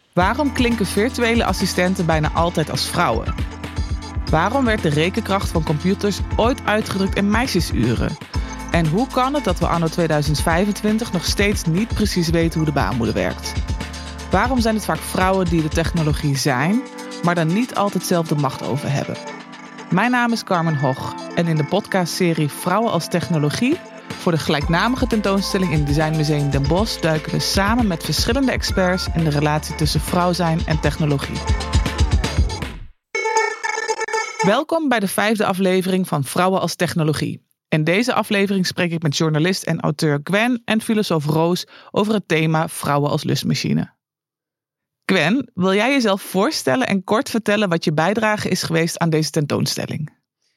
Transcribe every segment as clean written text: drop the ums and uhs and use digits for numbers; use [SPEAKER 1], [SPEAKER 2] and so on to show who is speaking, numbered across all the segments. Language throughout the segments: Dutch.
[SPEAKER 1] Waarom klinken virtuele assistenten bijna altijd als vrouwen? Waarom werd de rekenkracht van computers ooit uitgedrukt in meisjesuren? En hoe kan het dat we anno 2025 nog steeds niet precies weten hoe de baarmoeder werkt? Waarom zijn het vaak vrouwen die de technologie zijn, maar daar niet altijd zelf de macht over hebben? Mijn naam is Carmen Hoch en in de podcastserie Vrouwen als Technologie voor de gelijknamige tentoonstelling in het Designmuseum Den Bosch duiken we samen met verschillende experts in de relatie tussen vrouw zijn en technologie. Welkom bij de 5e aflevering van Vrouwen als Technologie. In deze aflevering spreek ik met journalist en auteur Gwen en filosoof Roos over het thema vrouwen als lustmachine. Gwen, wil jij jezelf voorstellen en kort vertellen wat je bijdrage is geweest aan deze tentoonstelling?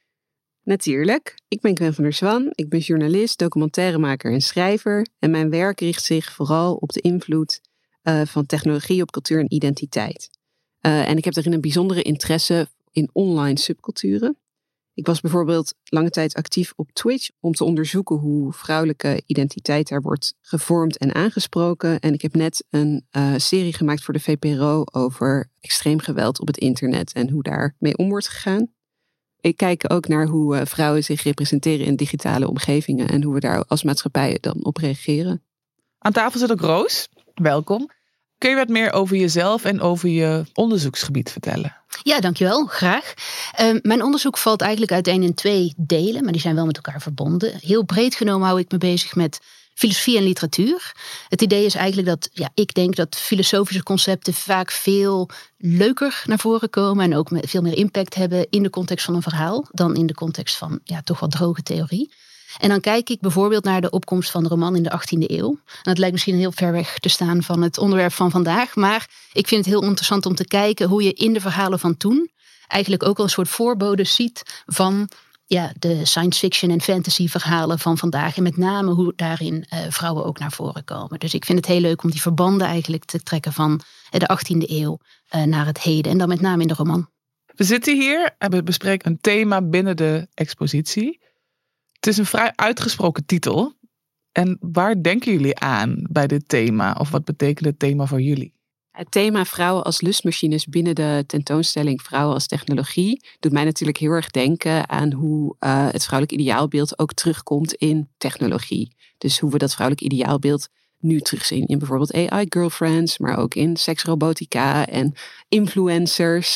[SPEAKER 2] Natuurlijk. Ik ben Gwen van der Zwan. Ik ben journalist, documentairemaker en schrijver. En mijn werk richt zich vooral op de invloed van technologie op cultuur en identiteit. En ik heb daarin een bijzondere interesse in online subculturen. Ik was bijvoorbeeld lange tijd actief op Twitch om te onderzoeken hoe vrouwelijke identiteit daar wordt gevormd en aangesproken. En ik heb net een serie gemaakt voor de VPRO over extreem geweld op het internet en hoe daarmee om wordt gegaan. Ik kijk ook naar hoe vrouwen zich representeren in digitale omgevingen en hoe we daar als maatschappij dan op reageren.
[SPEAKER 1] Aan tafel zit ook Roos. Welkom. Kun je wat meer over jezelf en over je onderzoeksgebied vertellen?
[SPEAKER 3] Ja, dankjewel. Graag. Mijn onderzoek valt eigenlijk uiteen in 2 delen, maar die zijn wel met elkaar verbonden. Heel breed genomen hou ik me bezig met filosofie en literatuur. Het idee is eigenlijk dat ik denk dat filosofische concepten vaak veel leuker naar voren komen en ook veel meer impact hebben in de context van een verhaal dan in de context van toch wat droge theorie. En dan kijk ik bijvoorbeeld naar de opkomst van de roman in de 18e eeuw. En dat lijkt misschien heel ver weg te staan van het onderwerp van vandaag. Maar ik vind het heel interessant om te kijken hoe je in de verhalen van toen eigenlijk ook al een soort voorbode ziet van de science fiction en fantasy verhalen van vandaag. En met name hoe daarin vrouwen ook naar voren komen. Dus ik vind het heel leuk om die verbanden eigenlijk te trekken van de 18e eeuw naar het heden. En dan met name in de roman.
[SPEAKER 1] We zitten hier en we bespreken een thema binnen de expositie. Het is een vrij uitgesproken titel. En waar denken jullie aan bij dit thema? Of wat betekent het thema voor jullie?
[SPEAKER 2] Het thema vrouwen als lustmachines binnen de tentoonstelling Vrouwen als Technologie doet mij natuurlijk heel erg denken aan hoe het vrouwelijk ideaalbeeld ook terugkomt in technologie. Dus hoe we dat vrouwelijk ideaalbeeld nu terugzien in bijvoorbeeld AI-girlfriends, maar ook in seksrobotica en influencers.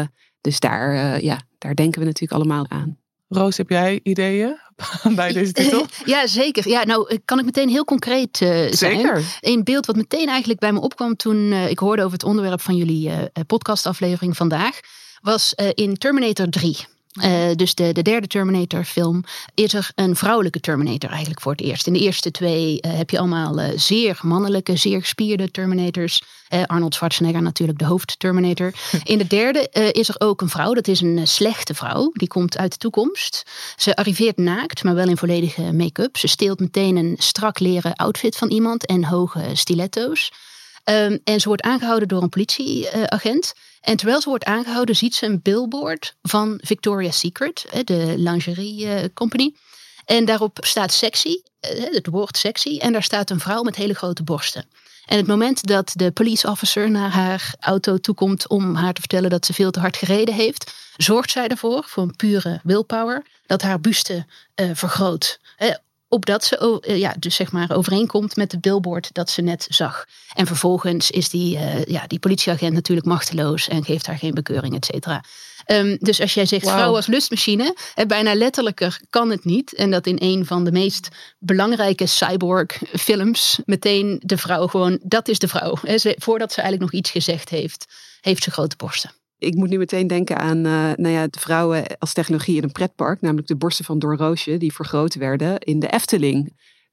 [SPEAKER 2] Dus daar denken we natuurlijk allemaal aan.
[SPEAKER 1] Roos, heb jij ideeën bij deze titel?
[SPEAKER 3] Ja, zeker. Ja, nou kan ik meteen heel concreet zijn.
[SPEAKER 1] Zeker.
[SPEAKER 3] Een beeld wat meteen eigenlijk bij me opkwam toen ik hoorde over het onderwerp van jullie podcastaflevering vandaag, was in Terminator 3. Dus de derde Terminator film is er een vrouwelijke Terminator eigenlijk voor het eerst. In de eerste 2 heb je allemaal zeer mannelijke, zeer gespierde Terminators. Arnold Schwarzenegger natuurlijk de hoofdterminator. In de derde is er ook een vrouw. Dat is een slechte vrouw. Die komt uit de toekomst. Ze arriveert naakt, maar wel in volledige make-up. Ze steelt meteen een strak leren outfit van iemand en hoge stiletto's. En ze wordt aangehouden door een politieagent. En terwijl ze wordt aangehouden ziet ze een billboard van Victoria's Secret, de lingerie company. En daarop staat sexy, het woord sexy. En daar staat een vrouw met hele grote borsten. En het moment dat de police officer naar haar auto toekomt om haar te vertellen dat ze veel te hard gereden heeft, zorgt zij ervoor, voor een pure willpower, dat haar buste vergroot. Opdat ze dus zeg maar overeenkomt met de billboard dat ze net zag. En vervolgens is die politieagent natuurlijk machteloos en geeft haar geen bekeuring, et cetera. Dus als jij zegt vrouw als lustmachine, bijna letterlijker kan het niet. En dat in een van de meest belangrijke cyborg films meteen de vrouw gewoon, dat is de vrouw. Voordat ze eigenlijk nog iets gezegd heeft ze grote borsten.
[SPEAKER 2] Ik moet nu meteen denken aan de vrouwen als technologie in een pretpark. Namelijk de borsten van Doornroosje die vergroot werden in de Efteling.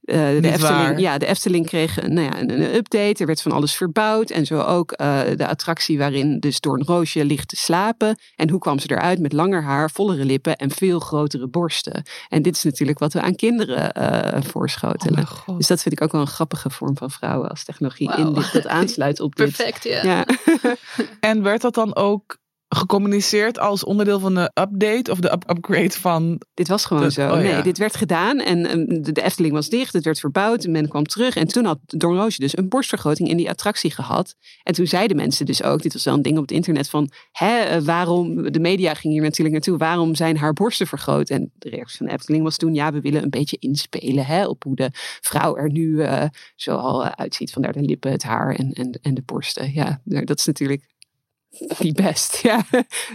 [SPEAKER 2] De Efteling kreeg een update. Er werd van alles verbouwd. En zo ook de attractie waarin dus Doornroosje ligt te slapen. En hoe kwam ze eruit? Met langer haar, vollere lippen en veel grotere borsten. En dit is natuurlijk wat we aan kinderen voorschotelen. Oh, dus dat vind ik ook wel een grappige vorm van vrouwen als technologie. Wow. Dat aansluit op dit.
[SPEAKER 3] Perfect, ja.
[SPEAKER 1] En werd dat dan ook gecommuniceerd als onderdeel van de update of de upgrade van...
[SPEAKER 2] Dit was gewoon zo.
[SPEAKER 1] Oh,
[SPEAKER 2] nee,
[SPEAKER 1] ja.
[SPEAKER 2] Dit werd gedaan en de Efteling was dicht. Het werd verbouwd en men kwam terug. En toen had Doornroosje dus een borstvergroting in die attractie gehad. En toen zeiden mensen dus ook, dit was wel een ding op het internet van... waarom, de media ging hier natuurlijk naartoe, waarom zijn haar borsten vergroot? En de reactie van de Efteling was toen, we willen een beetje inspelen op hoe de vrouw er nu zo al uitziet. Vandaar de lippen, het haar en de borsten. Ja, dat is natuurlijk niet best. Ja.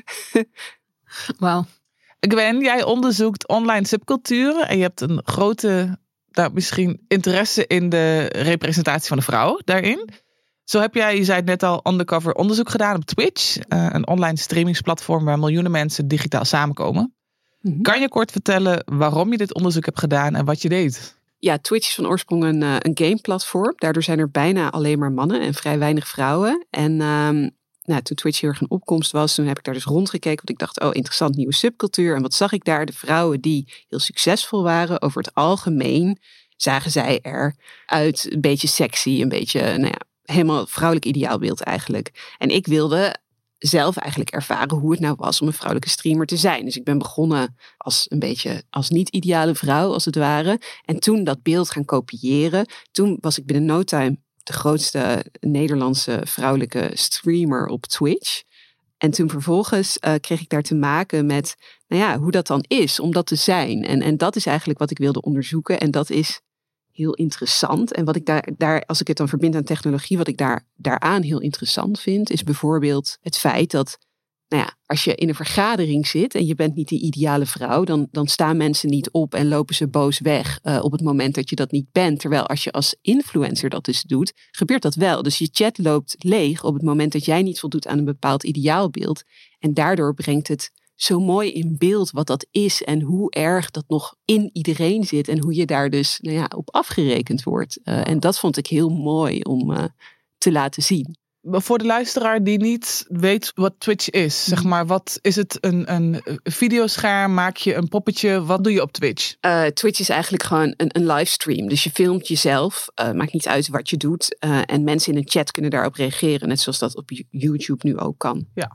[SPEAKER 3] Wauw.
[SPEAKER 1] Gwen, jij onderzoekt online subculturen en je hebt een grote, misschien interesse in de representatie van de vrouw daarin. Zo heb jij, je zei het net al, undercover onderzoek gedaan op Twitch, een online streamingsplatform waar miljoenen mensen digitaal samenkomen. Mm-hmm. Kan je kort vertellen waarom je dit onderzoek hebt gedaan en wat je deed?
[SPEAKER 2] Ja, Twitch is van oorsprong een gameplatform. Daardoor zijn er bijna alleen maar mannen en vrij weinig vrouwen. En toen Twitch heel erg in opkomst was, toen heb ik daar dus rondgekeken. Want ik dacht, interessant, nieuwe subcultuur. En wat zag ik daar? De vrouwen die heel succesvol waren, over het algemeen zagen zij eruit een beetje sexy, een beetje, helemaal vrouwelijk ideaalbeeld eigenlijk. En ik wilde zelf eigenlijk ervaren hoe het nou was om een vrouwelijke streamer te zijn. Dus ik ben begonnen als niet-ideale vrouw, als het ware. En toen dat beeld gaan kopiëren, toen was ik binnen no time de grootste Nederlandse vrouwelijke streamer op Twitch. En toen vervolgens kreeg ik daar te maken met hoe dat dan is om dat te zijn. En dat is eigenlijk wat ik wilde onderzoeken. En dat is heel interessant. En wat ik daar als ik het dan verbind aan technologie, wat ik daaraan heel interessant vind, is bijvoorbeeld het feit dat, als je in een vergadering zit en je bent niet de ideale vrouw, dan staan mensen niet op en lopen ze boos weg op het moment dat je dat niet bent. Terwijl als je als influencer dat dus doet, gebeurt dat wel. Dus je chat loopt leeg op het moment dat jij niet voldoet aan een bepaald ideaalbeeld. En daardoor brengt het zo mooi in beeld wat dat is en hoe erg dat nog in iedereen zit en hoe je daar dus op afgerekend wordt. En dat vond ik heel mooi om te laten zien.
[SPEAKER 1] Voor de luisteraar die niet weet wat Twitch is, zeg maar, wat is het? Een videoscherm? Maak je een poppetje? Wat doe je op Twitch?
[SPEAKER 2] Twitch is eigenlijk gewoon een livestream. Dus je filmt jezelf, maakt niet uit wat je doet. En mensen in een chat kunnen daarop reageren, net zoals dat op YouTube nu ook kan.
[SPEAKER 1] Ja.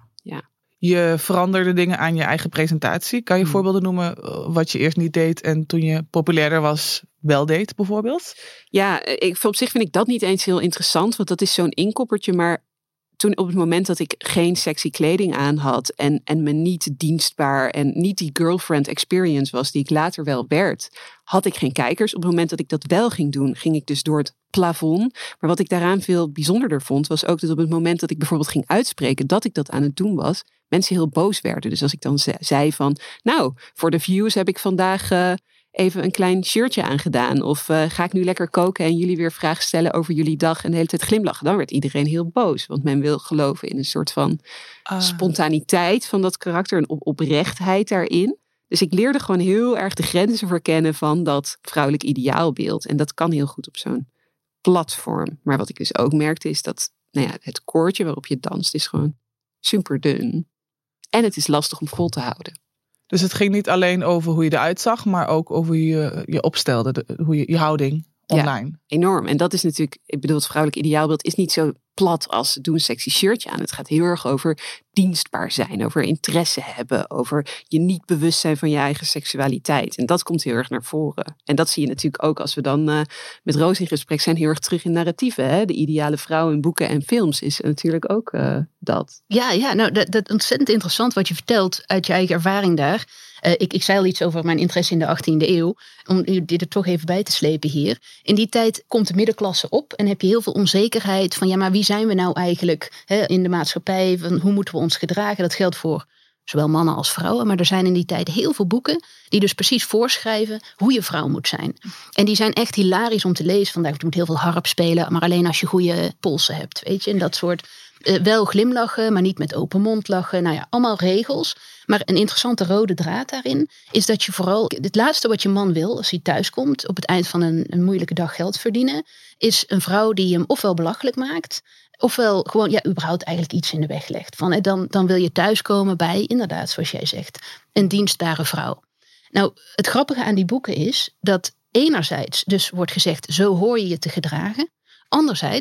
[SPEAKER 1] Je veranderde dingen aan je eigen presentatie. Kan je voorbeelden noemen wat je eerst niet deed en toen je populairder was wel deed bijvoorbeeld?
[SPEAKER 2] Ja, op zich vind ik dat niet eens heel interessant, want dat is zo'n inkoppertje. Maar toen op het moment dat ik geen sexy kleding aan had en me niet dienstbaar en niet die girlfriend experience was die ik later wel werd, had ik geen kijkers. Op het moment dat ik dat wel ging doen, ging ik dus door het plafond. Maar wat ik daaraan veel bijzonderder vond, was ook dat op het moment dat ik bijvoorbeeld ging uitspreken dat ik dat aan het doen was, mensen heel boos werden. Dus als ik dan zei van, voor de views heb ik vandaag even een klein shirtje aangedaan. Of ga ik nu lekker koken en jullie weer vragen stellen over jullie dag en de hele tijd glimlachen. Dan werd iedereen heel boos. Want men wil geloven in een soort van spontaniteit van dat karakter. En oprechtheid daarin. Dus ik leerde gewoon heel erg de grenzen verkennen van dat vrouwelijk ideaalbeeld. En dat kan heel goed op zo'n platform. Maar wat ik dus ook merkte is dat het koordje waarop je danst is gewoon super dun. En het is lastig om vol te houden.
[SPEAKER 1] Dus het ging niet alleen over hoe je eruit zag, maar ook over hoe je je opstelde, hoe je houding online.
[SPEAKER 2] Ja, enorm. En dat is natuurlijk, ik bedoel, het vrouwelijk ideaalbeeld is niet zo plat als doe een sexy shirtje aan. Het gaat heel erg over dienstbaar zijn, over interesse hebben, over je niet bewust zijn van je eigen seksualiteit. En dat komt heel erg naar voren. En dat zie je natuurlijk ook als we dan met Roos in gesprek zijn, heel erg terug in narratieven. Hè? De ideale vrouw in boeken en films is natuurlijk ook dat.
[SPEAKER 3] Ja, dat ontzettend interessant wat je vertelt uit je eigen ervaring daar. Ik zei al iets over mijn interesse in de 18e eeuw. Om dit er toch even bij te slepen hier. In die tijd komt de middenklasse op en heb je heel veel onzekerheid van maar wie zijn we nou eigenlijk in de maatschappij? Van hoe moeten we ons gedragen? Dat geldt voor zowel mannen als vrouwen. Maar er zijn in die tijd heel veel boeken die dus precies voorschrijven hoe je vrouw moet zijn. En die zijn echt hilarisch om te lezen. Vandaag je moet heel veel harp spelen, maar alleen als je goede polsen hebt. Weet je, en dat soort wel glimlachen, maar niet met open mond lachen. Allemaal regels. Maar een interessante rode draad daarin is dat je vooral het laatste wat je man wil als hij thuis komt op het eind van een moeilijke dag geld verdienen, is een vrouw die hem ofwel belachelijk maakt, ofwel gewoon überhaupt eigenlijk iets in de weg legt. Dan wil je thuiskomen bij, inderdaad, zoals jij zegt, een dienstbare vrouw. Nou, het grappige aan die boeken is dat enerzijds dus wordt gezegd, zo hoor je je te gedragen. Anderzijds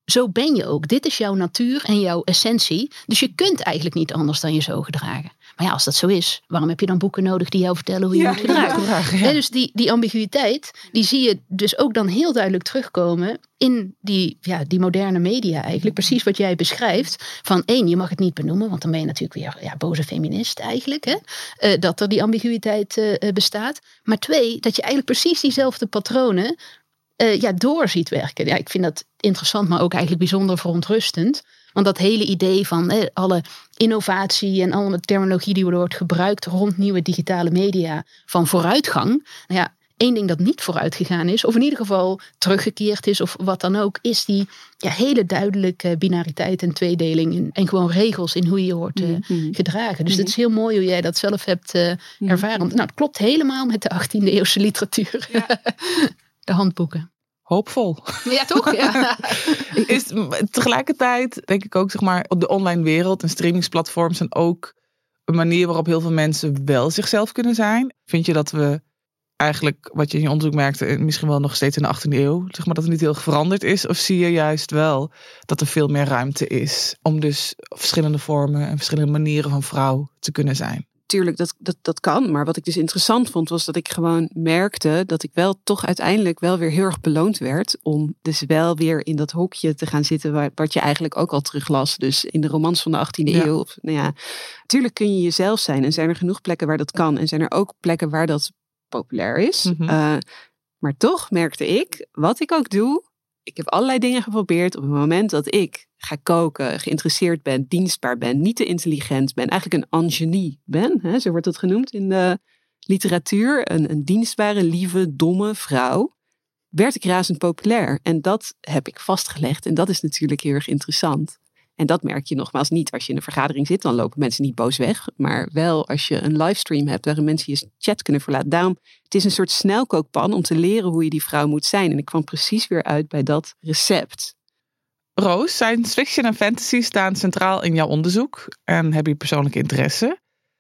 [SPEAKER 3] zo ben je ook. Dit is jouw natuur en jouw essentie. Dus je kunt eigenlijk niet anders dan je zo gedragen. Maar ja, als dat zo is, waarom heb je dan boeken nodig die jou vertellen hoe je moet gedragen? Ja. Dus die ambiguïteit, die zie je dus ook dan heel duidelijk terugkomen in die moderne media eigenlijk. Precies wat jij beschrijft. Van 1, je mag het niet benoemen, want dan ben je natuurlijk weer boze feminist eigenlijk. Hè? Dat er die ambiguïteit bestaat. Maar 2, dat je eigenlijk precies diezelfde patronen door ziet werken. Ja, ik vind dat interessant, maar ook eigenlijk bijzonder verontrustend. Want dat hele idee van alle innovatie en alle terminologie die wordt gebruikt rond nieuwe digitale media van vooruitgang. Nou ja, 1 ding dat niet vooruit gegaan is, of in ieder geval teruggekeerd is, of wat dan ook, is die hele duidelijke binariteit en tweedeling en gewoon regels in hoe je wordt gedragen. Dus het is heel mooi hoe jij dat zelf hebt ervaren. Nou, het klopt helemaal met de 18e eeuwse literatuur. Ja. De handboeken.
[SPEAKER 1] Hoopvol.
[SPEAKER 3] Ja, toch? Ja.
[SPEAKER 1] Is tegelijkertijd, denk ik ook, zeg maar, op de online wereld en streamingsplatforms zijn ook een manier waarop heel veel mensen wel zichzelf kunnen zijn. Vind je dat we eigenlijk, wat je in je onderzoek merkte, misschien wel nog steeds in de 18e eeuw, zeg maar, dat het niet heel veranderd is? Of zie je juist wel dat er veel meer ruimte is om dus verschillende vormen en verschillende manieren van vrouw te kunnen zijn?
[SPEAKER 2] Tuurlijk, dat kan. Maar wat ik dus interessant vond, was dat ik gewoon merkte dat ik wel toch uiteindelijk wel weer heel erg beloond werd om dus wel weer in dat hokje te gaan zitten wat je eigenlijk ook al teruglas. Dus in de romans van de 18e eeuw. Of, tuurlijk kun je jezelf zijn en zijn er genoeg plekken waar dat kan. En zijn er ook plekken waar dat populair is. Mm-hmm. Maar toch merkte ik, wat ik ook doe, ik heb allerlei dingen geprobeerd op het moment dat ik ga koken, geïnteresseerd ben, dienstbaar ben, niet te intelligent ben, eigenlijk een ingenie ben, hè, zo wordt het genoemd in de literatuur, een dienstbare, lieve, domme vrouw, werd ik razend populair. En dat heb ik vastgelegd en dat is natuurlijk heel erg interessant. En dat merk je nogmaals niet als je in een vergadering zit, dan lopen mensen niet boos weg, maar wel als je een livestream hebt waarin mensen je chat kunnen verlaten. Daarom, het is een soort snelkookpan om te leren hoe je die vrouw moet zijn. En ik kwam precies weer uit bij dat recept.
[SPEAKER 1] Roos, science fiction en fantasy staan centraal in jouw onderzoek en heb je persoonlijke interesse.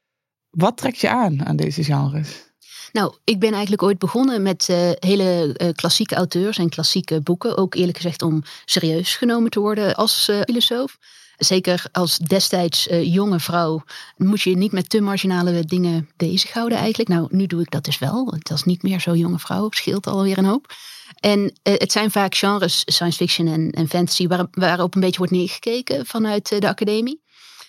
[SPEAKER 1] Wat trekt je aan deze genres?
[SPEAKER 3] Nou, ik ben eigenlijk ooit begonnen met hele klassieke auteurs en klassieke boeken. Ook eerlijk gezegd om serieus genomen te worden als filosoof. Zeker als destijds jonge vrouw moet je je niet met te marginale dingen bezighouden eigenlijk. Nou, nu doe ik dat dus wel. Het is niet meer zo jonge vrouw, scheelt alweer een hoop. En het zijn vaak genres, science fiction en fantasy, waarop een beetje wordt neergekeken vanuit de academie.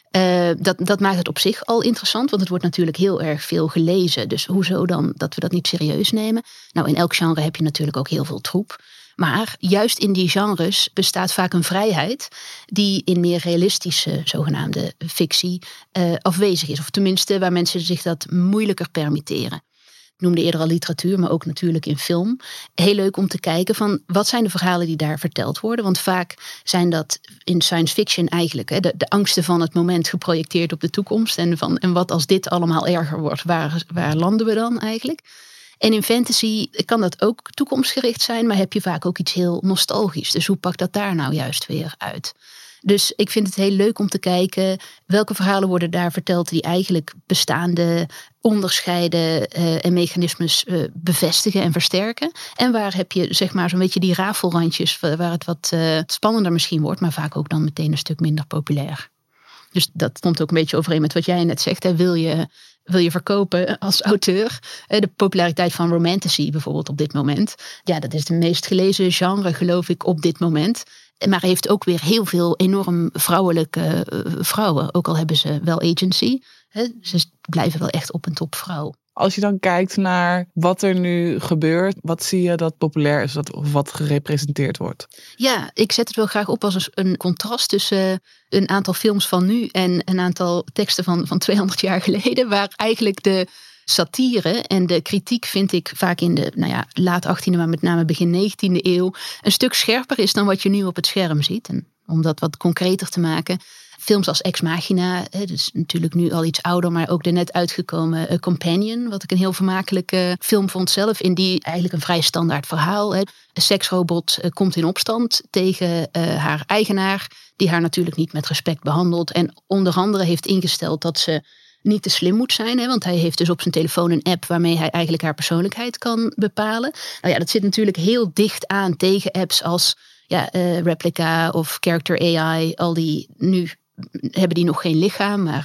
[SPEAKER 3] Dat maakt het op zich al interessant, want het wordt natuurlijk heel erg veel gelezen. Dus hoezo dan dat we dat niet serieus nemen? Nou, in elk genre heb je natuurlijk ook heel veel troep. Maar juist in die genres bestaat vaak een vrijheid die in meer realistische zogenaamde fictie afwezig is. Of tenminste waar mensen zich dat moeilijker permitteren. Ik noemde eerder al literatuur, maar ook natuurlijk in film. Heel leuk om te kijken van wat zijn de verhalen die daar verteld worden. Want vaak zijn dat in science fiction eigenlijk de angsten van het moment geprojecteerd op de toekomst. En wat als dit allemaal erger wordt, waar landen we dan eigenlijk? En in fantasy kan dat ook toekomstgericht zijn, maar heb je vaak ook iets heel nostalgisch. Dus hoe pakt dat daar nou juist weer uit? Dus ik vind het heel leuk om te kijken welke verhalen worden daar verteld die eigenlijk bestaande onderscheiden en mechanismes bevestigen en versterken. En waar heb je zeg maar zo'n beetje die rafelrandjes waar het wat spannender misschien wordt, maar vaak ook dan meteen een stuk minder populair. Dus dat komt ook een beetje overeen met wat jij net zegt. Hè. Wil je verkopen als auteur? De populariteit van romantasy bijvoorbeeld op dit moment. Ja, dat is de meest gelezen genre geloof ik op dit moment. Maar heeft ook weer heel veel enorm vrouwelijke vrouwen. Ook al hebben ze wel agency. Ze blijven wel echt op en top vrouw.
[SPEAKER 1] Als je dan kijkt naar wat er nu gebeurt, wat zie je dat populair is of wat gerepresenteerd wordt?
[SPEAKER 3] Ja, ik zet het wel graag op als een contrast tussen een aantal films van nu en een aantal teksten van 200 jaar geleden. Waar eigenlijk de satire en de kritiek vind ik vaak in de laat 18e, maar met name begin 19e eeuw een stuk scherper is dan wat je nu op het scherm ziet. En om dat wat concreter te maken. Films als Ex Machina, dus natuurlijk nu al iets ouder, maar ook de net uitgekomen Companion, wat ik een heel vermakelijke film vond zelf, in die eigenlijk een vrij standaard verhaal. De seksrobot komt in opstand tegen haar eigenaar, die haar natuurlijk niet met respect behandelt en onder andere heeft ingesteld dat ze niet te slim moet zijn, want hij heeft dus op zijn telefoon een app waarmee hij eigenlijk haar persoonlijkheid kan bepalen. Nou ja, dat zit natuurlijk heel dicht aan tegen apps als Replica of Character AI, al die nu hebben die nog geen lichaam, maar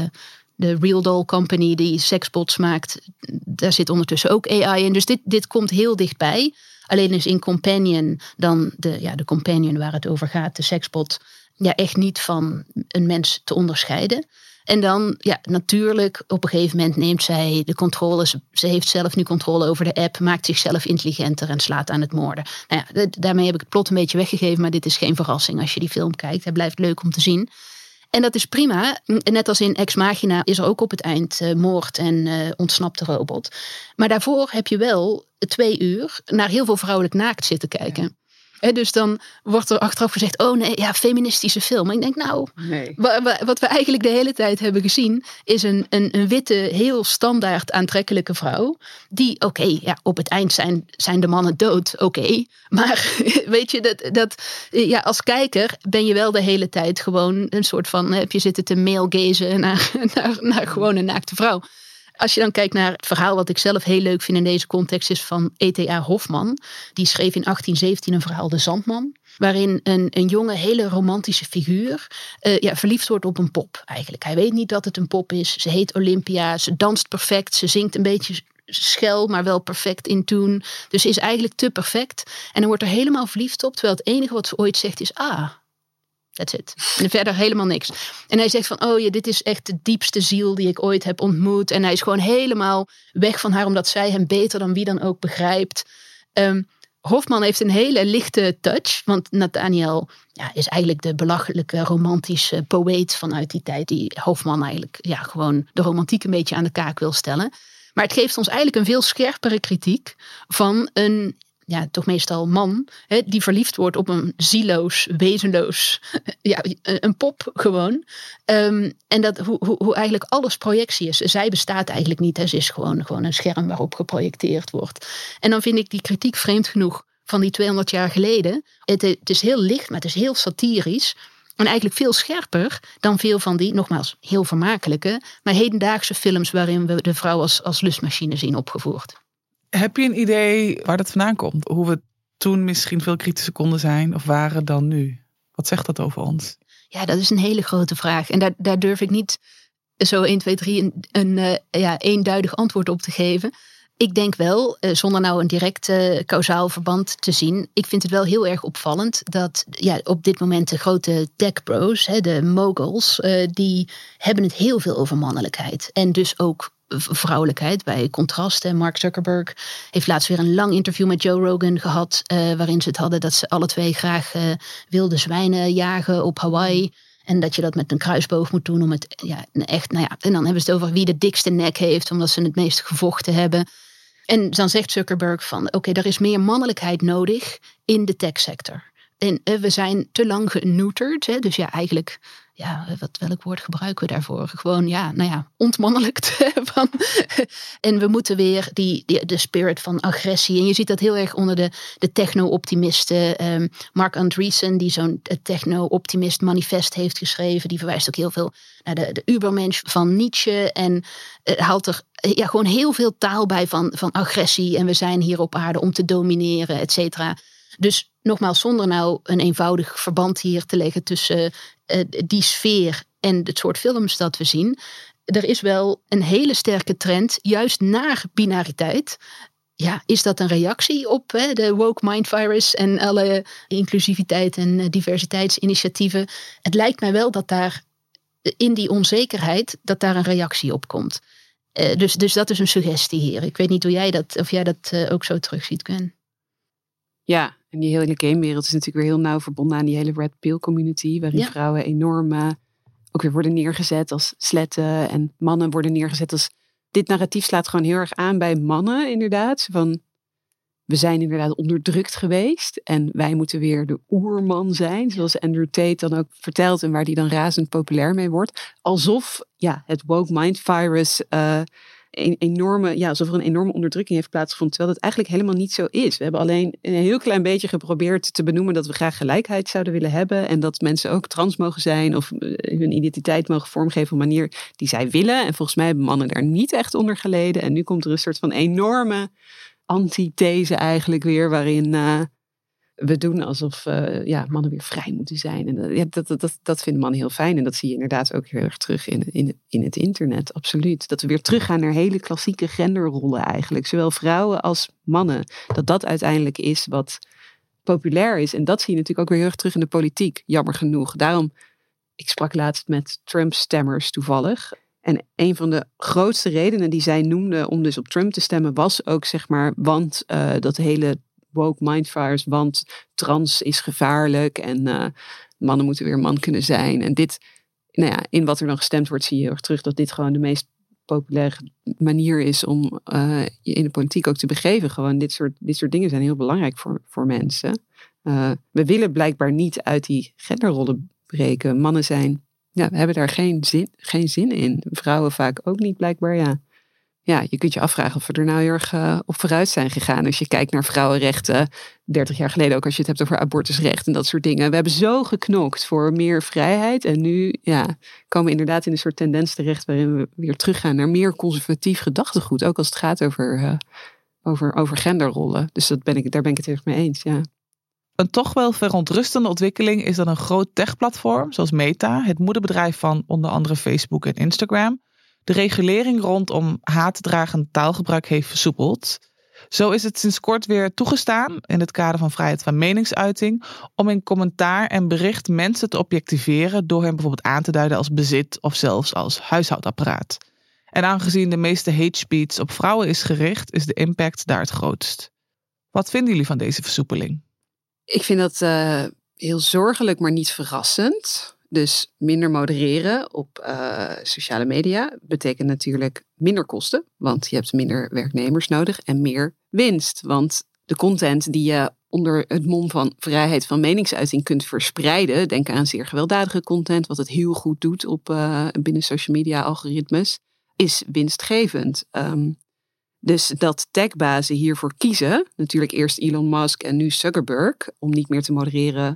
[SPEAKER 3] de Real Doll Company die seksbots maakt, daar zit ondertussen ook AI in. Dus dit komt heel dichtbij. Alleen is in Companion dan de Companion waar het over gaat, de seksbot, echt niet van een mens te onderscheiden. En dan, natuurlijk, op een gegeven moment neemt zij de controle. Ze heeft zelf nu controle over de app, maakt zichzelf intelligenter en slaat aan het moorden. Daarmee heb ik het plot een beetje weggegeven, maar dit is geen verrassing als je die film kijkt. Hij blijft leuk om te zien. En dat is prima. Net als in Ex Machina is er ook op het eind moord en ontsnapt de robot. Maar daarvoor heb je wel 2 uur naar heel veel vrouwelijk naakt zitten kijken. Ja. Dus dan wordt er achteraf gezegd, oh nee, feministische film. Maar ik denk, nee. Wat we eigenlijk de hele tijd hebben gezien, is een witte, heel standaard aantrekkelijke vrouw. Die, op het eind zijn de mannen dood, Maar weet je, als kijker ben je wel de hele tijd gewoon een soort van, heb je zitten te male-gazen naar gewoon een naakte vrouw. Als je dan kijkt naar het verhaal wat ik zelf heel leuk vind in deze context is van E.T.A. Hoffmann. Die schreef in 1817 een verhaal De Zandman. Waarin een jonge, hele romantische figuur verliefd wordt op een pop eigenlijk. Hij weet niet dat het een pop is. Ze heet Olympia. Ze danst perfect. Ze zingt een beetje schel, maar wel perfect in tune. Dus ze is eigenlijk te perfect. En dan wordt er helemaal verliefd op. Terwijl het enige wat ze ooit zegt is that's it. En verder helemaal niks. En hij zegt van, dit is echt de diepste ziel die ik ooit heb ontmoet. En hij is gewoon helemaal weg van haar, omdat zij hem beter dan wie dan ook begrijpt. Hofman heeft een hele lichte touch. Want Nathaniel is eigenlijk de belachelijke romantische poëet vanuit die tijd. Die Hofman eigenlijk gewoon de romantiek een beetje aan de kaak wil stellen. Maar het geeft ons eigenlijk een veel scherpere kritiek van een toch meestal man, die verliefd wordt op een zieloos, wezenloos, een pop gewoon. En dat hoe eigenlijk alles projectie is. Zij bestaat eigenlijk niet. Ze is gewoon een scherm waarop geprojecteerd wordt. En dan vind ik die kritiek vreemd genoeg van die 200 jaar geleden. Het is heel licht, maar het is heel satirisch. En eigenlijk veel scherper dan veel van die, nogmaals, heel vermakelijke, maar hedendaagse films waarin we de vrouw als lustmachine zien opgevoerd.
[SPEAKER 1] Heb je een idee waar dat vandaan komt? Hoe we toen misschien veel kritischer konden zijn of waren dan nu? Wat zegt dat over ons?
[SPEAKER 3] Ja, dat is een hele grote vraag. En daar durf ik niet zo 1, 2, 3 een eenduidig antwoord op te geven. Ik denk wel, zonder nou een direct kausaal verband te zien. Ik vind het wel heel erg opvallend dat op dit moment de grote tech bros, de moguls, die hebben het heel veel over mannelijkheid. En dus ook vrouwelijkheid bij contrast. Mark Zuckerberg heeft laatst weer een lang interview met Joe Rogan gehad, waarin ze het hadden dat ze alle twee graag wilde zwijnen jagen op Hawaii. En dat je dat met een kruisboog moet doen om het echt, en dan hebben ze het over wie de dikste nek heeft, omdat ze het meest gevochten hebben. En dan zegt Zuckerberg van, er is meer mannelijkheid nodig in de techsector. En we zijn te lang geneuterd. Dus eigenlijk, welk woord gebruiken we daarvoor? Gewoon, ontmannelijkt. En we moeten weer de spirit van agressie. En je ziet dat heel erg onder de techno-optimisten. Mark Andreessen, die zo'n techno-optimist manifest heeft geschreven. Die verwijst ook heel veel naar de Übermensch van Nietzsche. En haalt er gewoon heel veel taal bij van agressie. En we zijn hier op aarde om te domineren, et cetera. Dus nogmaals, zonder nou een eenvoudig verband hier te leggen tussen die sfeer en het soort films dat we zien. Er is wel een hele sterke trend, juist naar binariteit. Ja, is dat een reactie op de woke mind virus en alle inclusiviteit en diversiteitsinitiatieven? Het lijkt mij wel dat daar in die onzekerheid, dat daar een reactie op komt. Dus dat is een suggestie hier. Ik weet niet of jij dat ook zo terugziet, Gwen.
[SPEAKER 2] Ja, en die hele gamewereld is natuurlijk weer heel nauw verbonden aan die hele Red Pill community. Waarin vrouwen enorm ook weer worden neergezet als sletten. En mannen worden neergezet als... Dit narratief slaat gewoon heel erg aan bij mannen inderdaad. Van, we zijn inderdaad onderdrukt geweest. En wij moeten weer de oerman zijn. Zoals Andrew Tate dan ook vertelt. En waar die dan razend populair mee wordt. Alsof het woke mind virus... alsof er een enorme onderdrukking heeft plaatsgevonden, terwijl dat eigenlijk helemaal niet zo is. We hebben alleen een heel klein beetje geprobeerd te benoemen dat we graag gelijkheid zouden willen hebben en dat mensen ook trans mogen zijn of hun identiteit mogen vormgeven op een manier die zij willen. En volgens mij hebben mannen daar niet echt onder geleden. En nu komt er een soort van enorme antithese eigenlijk weer, waarin we doen alsof mannen weer vrij moeten zijn. En dat vinden mannen heel fijn. En dat zie je inderdaad ook heel erg terug in het internet. Absoluut. Dat we weer teruggaan naar hele klassieke genderrollen eigenlijk. Zowel vrouwen als mannen. Dat uiteindelijk is wat populair is. En dat zie je natuurlijk ook weer heel erg terug in de politiek. Jammer genoeg. Daarom, ik sprak laatst met Trump-stemmers toevallig. En een van de grootste redenen die zij noemden om dus op Trump te stemmen was ook want dat hele woke mindfires, want trans is gevaarlijk en mannen moeten weer man kunnen zijn. En dit, in wat er dan gestemd wordt zie je heel erg terug dat dit gewoon de meest populaire manier is om je in de politiek ook te begeven. Gewoon dit soort dingen zijn heel belangrijk voor mensen. We willen blijkbaar niet uit die genderrollen breken. Mannen we hebben daar geen zin in. Vrouwen vaak ook niet blijkbaar, Ja, je kunt je afvragen of we er nou heel erg op vooruit zijn gegaan. Als je kijkt naar vrouwenrechten, 30 jaar geleden ook als je het hebt over abortusrecht en dat soort dingen. We hebben zo geknokt voor meer vrijheid. En nu komen we inderdaad in een soort tendens terecht waarin we weer teruggaan naar meer conservatief gedachtegoed. Ook als het gaat over genderrollen. Dus daar ben ik het heel erg mee eens, ja.
[SPEAKER 1] Een toch wel verontrustende ontwikkeling is dat een groot techplatform, zoals Meta, het moederbedrijf van onder andere Facebook en Instagram, de regulering rondom haatdragend taalgebruik heeft versoepeld. Zo is het sinds kort weer toegestaan, in het kader van vrijheid van meningsuiting, om in commentaar en bericht mensen te objectiveren door hen bijvoorbeeld aan te duiden als bezit of zelfs als huishoudapparaat. En aangezien de meeste hate speech op vrouwen is gericht, is de impact daar het grootst. Wat vinden jullie van deze versoepeling?
[SPEAKER 2] Ik vind dat heel zorgelijk, maar niet verrassend. Dus minder modereren op sociale media betekent natuurlijk minder kosten. Want je hebt minder werknemers nodig en meer winst. Want de content die je onder het mom van vrijheid van meningsuiting kunt verspreiden. Denk aan zeer gewelddadige content, wat het heel goed doet binnen social media algoritmes. Is winstgevend. Dus dat techbazen hiervoor kiezen, natuurlijk eerst Elon Musk en nu Zuckerberg, om niet meer te modereren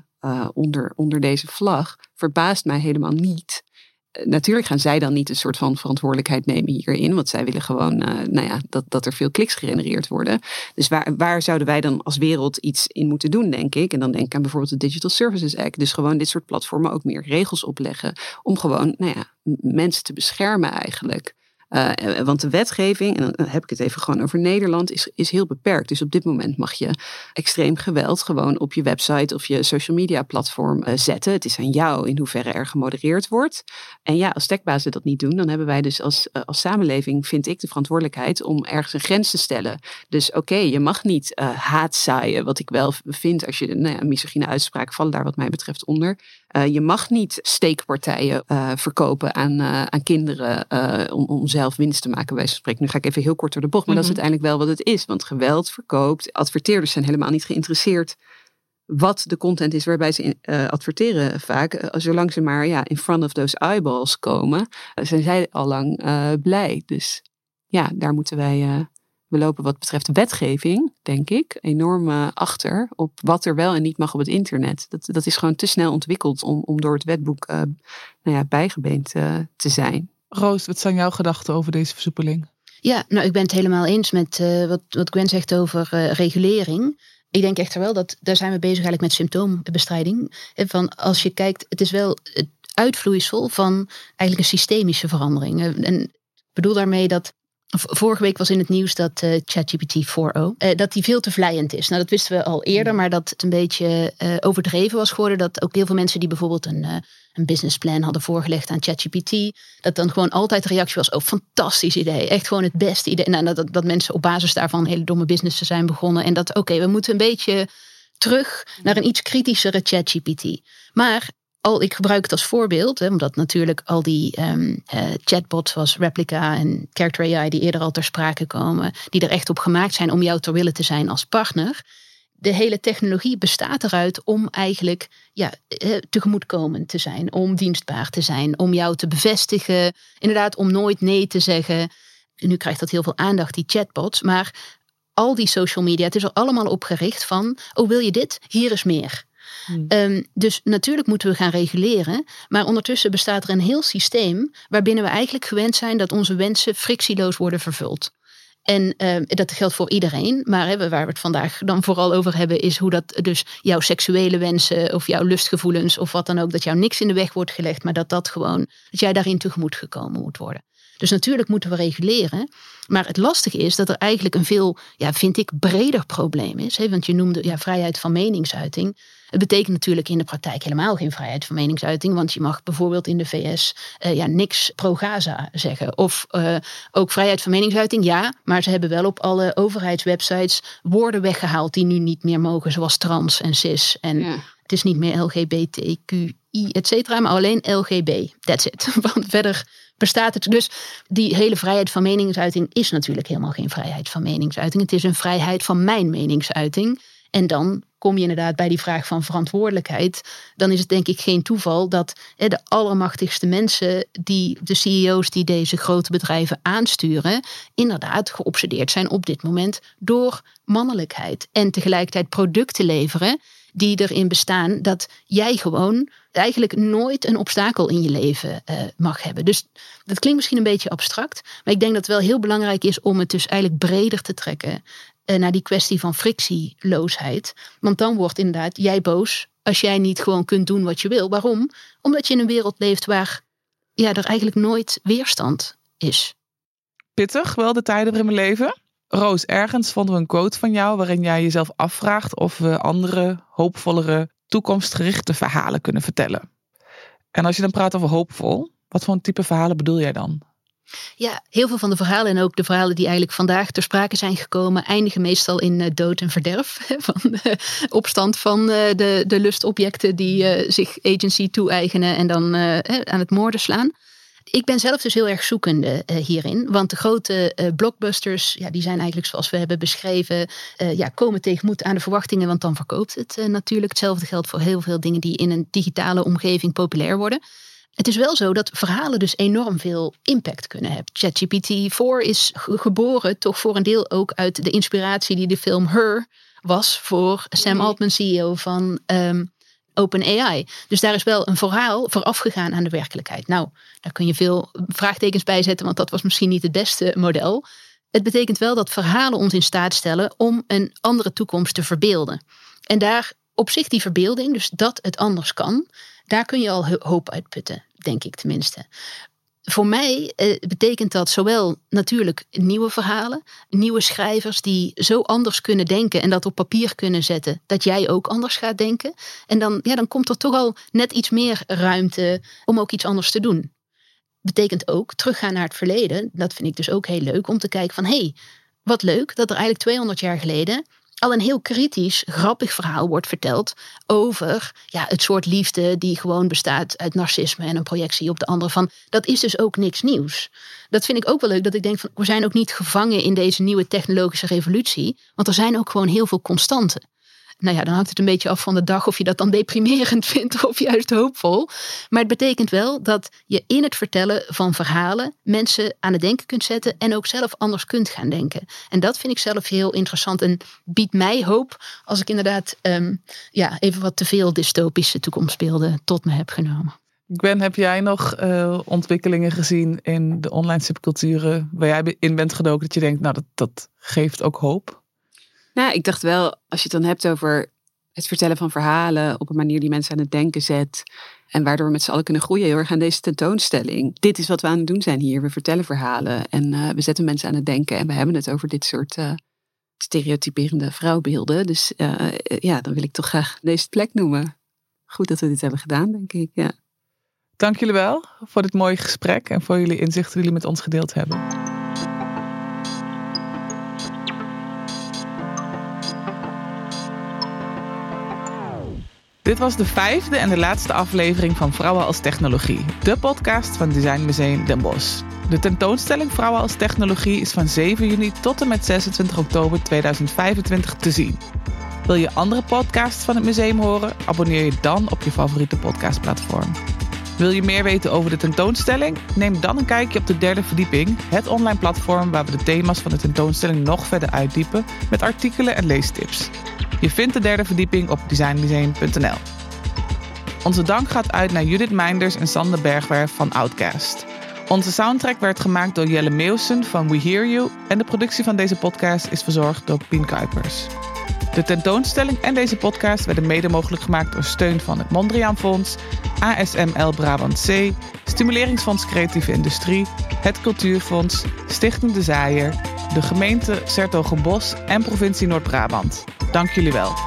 [SPEAKER 2] onder deze vlag, verbaast mij helemaal niet. Natuurlijk gaan zij dan niet een soort van verantwoordelijkheid nemen hierin, want zij willen gewoon dat er veel kliks gegenereerd worden. Dus waar zouden wij dan als wereld iets in moeten doen, denk ik? En dan denk ik aan bijvoorbeeld de Digital Services Act. Dus gewoon dit soort platformen ook meer regels opleggen om gewoon mensen te beschermen eigenlijk. Want de wetgeving, en dan heb ik het even gewoon over Nederland, is heel beperkt. Dus op dit moment mag je extreem geweld gewoon op je website of je social media platform zetten. Het is aan jou in hoeverre er gemodereerd wordt. En ja, als techbazen dat niet doen, dan hebben wij dus als samenleving, vind ik, de verantwoordelijkheid om ergens een grens te stellen. Dus oké, je mag niet haat zaaien, wat ik wel vind als je misogyne uitspraken vallen daar wat mij betreft onder. Je mag niet steekpartijen verkopen aan kinderen om zelf winst te maken, bij wijze van spreken. Nu ga ik even heel kort door de bocht, maar dat is uiteindelijk wel wat het is. Want geweld verkoopt. Adverteerders zijn helemaal niet geïnteresseerd wat de content is waarbij ze adverteren vaak. Zolang ze maar in front of those eyeballs komen, zijn zij al lang blij. Dus ja, daar moeten wij... We lopen wat betreft wetgeving, denk ik, enorm achter op wat er wel en niet mag op het internet. Dat is gewoon te snel ontwikkeld om door het wetboek bijgebeend te zijn.
[SPEAKER 1] Roos, wat zijn jouw gedachten over deze versoepeling?
[SPEAKER 3] Ja, ik ben het helemaal eens met wat Gwen zegt over regulering. Ik denk echter wel dat daar zijn we bezig eigenlijk met symptoombestrijding. Van als je kijkt, het is wel het uitvloeisel van eigenlijk een systemische verandering. En ik bedoel daarmee dat vorige week was in het nieuws dat ChatGPT 4.0, dat die veel te vlijend is. Nou, dat wisten we al eerder, maar dat het een beetje overdreven was geworden. Dat ook heel veel mensen die bijvoorbeeld een businessplan hadden voorgelegd aan ChatGPT, dat dan gewoon altijd de reactie was, fantastisch idee. Echt gewoon het beste idee. Nou, dat mensen op basis daarvan hele domme businessen zijn begonnen. En dat, we moeten een beetje terug naar een iets kritischere ChatGPT. Maar ik gebruik het als voorbeeld, omdat natuurlijk al die chatbots zoals Replica en Character AI die eerder al ter sprake komen, die er echt op gemaakt zijn om jou ter wille te zijn als partner. De hele technologie bestaat eruit om eigenlijk tegemoetkomend te zijn, om dienstbaar te zijn, om jou te bevestigen, inderdaad om nooit nee te zeggen. Nu krijgt dat heel veel aandacht, die chatbots, maar al die social media, het is er allemaal op gericht van, wil je dit? Hier is meer. Dus natuurlijk moeten we gaan reguleren, maar ondertussen bestaat er een heel systeem waarbinnen we eigenlijk gewend zijn dat onze wensen frictieloos worden vervuld. En dat geldt voor iedereen. Maar waar we het vandaag dan vooral over hebben, is hoe dat dus jouw seksuele wensen of jouw lustgevoelens of wat dan ook, dat jou niks in de weg wordt gelegd, maar dat jij daarin tegemoet gekomen moet worden. Dus natuurlijk moeten we reguleren. Maar het lastige is dat er eigenlijk een veel, vind ik, breder probleem is. Want je noemde vrijheid van meningsuiting. Het betekent natuurlijk in de praktijk helemaal geen vrijheid van meningsuiting. Want je mag bijvoorbeeld in de VS niks pro-Gaza zeggen. Of ook vrijheid van meningsuiting, ja. Maar ze hebben wel op alle overheidswebsites woorden weggehaald die nu niet meer mogen. Zoals trans en cis. En het is niet meer LGBTQI, et cetera. Maar alleen LGB. That's it. Want verder bestaat het. Dus die hele vrijheid van meningsuiting is natuurlijk helemaal geen vrijheid van meningsuiting. Het is een vrijheid van mijn meningsuiting. En dan kom je inderdaad bij die vraag van verantwoordelijkheid. Dan is het denk ik geen toeval dat de allermachtigste mensen, de CEO's die deze grote bedrijven aansturen, inderdaad geobsedeerd zijn op dit moment door mannelijkheid. En tegelijkertijd producten leveren die erin bestaan dat jij gewoon eigenlijk nooit een obstakel in je leven mag hebben. Dus dat klinkt misschien een beetje abstract, maar ik denk dat het wel heel belangrijk is om het dus eigenlijk breder te trekken naar die kwestie van frictieloosheid. Want dan wordt inderdaad jij boos als jij niet gewoon kunt doen wat je wil. Waarom? Omdat je in een wereld leeft waar er eigenlijk nooit weerstand is.
[SPEAKER 1] Pittig wel de tijden waarin we leven. Roos, ergens vonden we een quote van jou waarin jij jezelf afvraagt of we andere, hoopvollere, toekomstgerichte verhalen kunnen vertellen. En als je dan praat over hoopvol, wat voor een type verhalen bedoel jij dan?
[SPEAKER 3] Ja, heel veel van de verhalen en ook de verhalen die eigenlijk vandaag ter sprake zijn gekomen, eindigen meestal in dood en verderf. Van de opstand van de lustobjecten die zich agency toe-eigenen en dan aan het moorden slaan. Ik ben zelf dus heel erg zoekende hierin. Want de grote blockbusters, die zijn eigenlijk zoals we hebben beschreven, komen tegemoet aan de verwachtingen, want dan verkoopt het natuurlijk. Hetzelfde geldt voor heel veel dingen die in een digitale omgeving populair worden. Het is wel zo dat verhalen dus enorm veel impact kunnen hebben. ChatGPT-4 is geboren toch voor een deel ook uit de inspiratie die de film Her was voor Sam Altman, CEO van OpenAI. Dus daar is wel een verhaal vooraf gegaan aan de werkelijkheid. Nou, daar kun je veel vraagtekens bij zetten, want dat was misschien niet het beste model. Het betekent wel dat verhalen ons in staat stellen om een andere toekomst te verbeelden. En daar op zich die verbeelding, dus dat het anders kan, daar kun je al hoop uitputten, denk ik tenminste. Voor mij betekent dat zowel natuurlijk nieuwe verhalen, nieuwe schrijvers die zo anders kunnen denken en dat op papier kunnen zetten, dat jij ook anders gaat denken. En dan komt er toch al net iets meer ruimte om ook iets anders te doen. Betekent ook teruggaan naar het verleden. Dat vind ik dus ook heel leuk om te kijken van wat leuk dat er eigenlijk 200 jaar geleden al een heel kritisch, grappig verhaal wordt verteld over het soort liefde die gewoon bestaat uit narcisme en een projectie op de ander. Van, dat is dus ook niks nieuws. Dat vind ik ook wel leuk, dat ik denk van we zijn ook niet gevangen in deze nieuwe technologische revolutie, want er zijn ook gewoon heel veel constanten. Nou ja, dan hangt het een beetje af van de dag of je dat dan deprimerend vindt of juist hoopvol. Maar het betekent wel dat je in het vertellen van verhalen mensen aan het denken kunt zetten en ook zelf anders kunt gaan denken. En dat vind ik zelf heel interessant en biedt mij hoop als ik inderdaad even wat te veel dystopische toekomstbeelden tot me heb genomen.
[SPEAKER 1] Gwen, heb jij nog ontwikkelingen gezien in de online subculturen waar jij in bent gedoken dat je denkt, dat geeft ook hoop?
[SPEAKER 2] Nou, ik dacht wel, als je het dan hebt over het vertellen van verhalen op een manier die mensen aan het denken zet en waardoor we met z'n allen kunnen groeien, heel erg aan deze tentoonstelling. Dit is wat we aan het doen zijn hier. We vertellen verhalen en we zetten mensen aan het denken en we hebben het over dit soort stereotyperende vrouwbeelden. Dus dan wil ik toch graag deze plek noemen. Goed dat we dit hebben gedaan, denk ik. Ja.
[SPEAKER 1] Dank jullie wel voor dit mooie gesprek en voor jullie inzichten die jullie met ons gedeeld hebben. Dit was de 5e en de laatste aflevering van Vrouwen als Technologie, de podcast van Design Museum Den Bosch. De tentoonstelling Vrouwen als Technologie is van 7 juni tot en met 26 oktober 2025 te zien. Wil je andere podcasts van het museum horen? Abonneer je dan op je favoriete podcastplatform. Wil je meer weten over de tentoonstelling? Neem dan een kijkje op de 3e verdieping, het online platform waar we de thema's van de tentoonstelling nog verder uitdiepen met artikelen en leestips. Je vindt de 3e verdieping op designmuseum.nl. Onze dank gaat uit naar Judith Meinders en Sander Bergwerf van Outcast. Onze soundtrack werd gemaakt door Jelle Meeuwsen van We Hear You en de productie van deze podcast is verzorgd door Pien Kuipers. De tentoonstelling en deze podcast werden mede mogelijk gemaakt door steun van het Mondriaan Fonds, ASML Brabant C, Stimuleringsfonds Creatieve Industrie, het Cultuurfonds, Stichting De Zaaier, de gemeente 's Hertogenbosch en provincie Noord-Brabant. Dank jullie wel.